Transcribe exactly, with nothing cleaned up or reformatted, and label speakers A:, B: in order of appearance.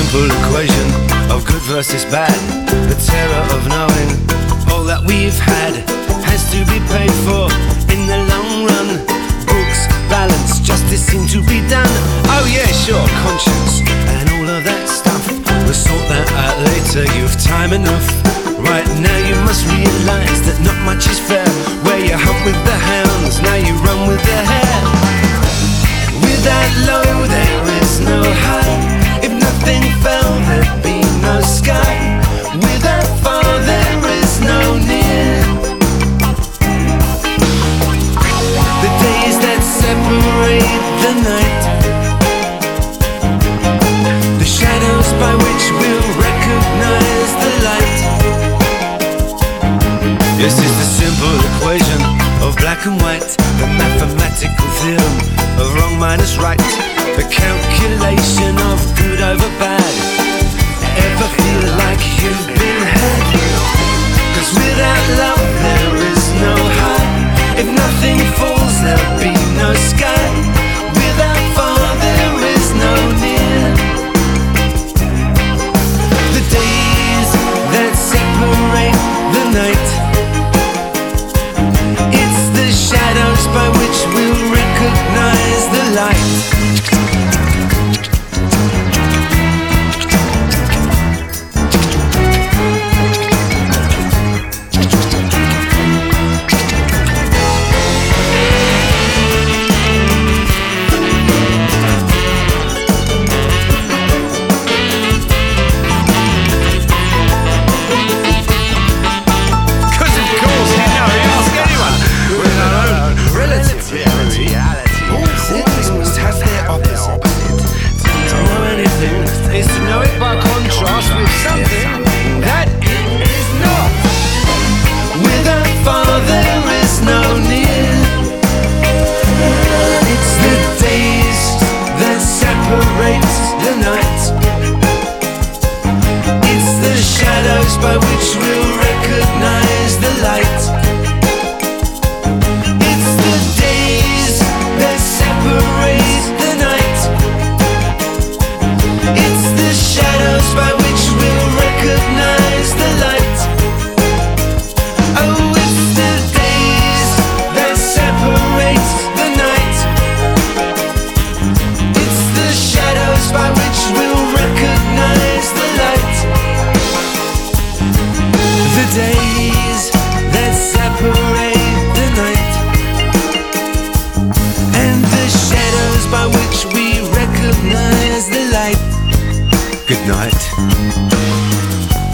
A: simple equation of good versus bad. The terror of knowing all that we've had has to be paid for in the long run. Books, balance, justice seem to be done. Oh yeah, sure, conscience and all of that stuff. We'll sort that out later, you've time enough. Right now you must realise that not much is fair. Where you hunt with the hounds, now you run with the hare. Without low there is no high. If nothing fell there'd be no sky. Without far there is no near. The days that separate the night, the shadows by which we'll recognize the light. This is the simple equation of black and white, the mathematical theorem of wrong minus right, the calculation of good over bad. Ever feel like you've been had? Cause without love there is no high. If nothing falls there'll be no sky. Without far there is no near. The days that separate the night, it's the shadows by which we'll recognize the light. By which we'll recognize the light. It's the days that separate the night. It's the shadows by which we'll recognize the light. Oh, it's the days that separate the night. It's the shadows by which we'll recognize the light. The days that separate the night, and the shadows by which we recognize the light. Good night.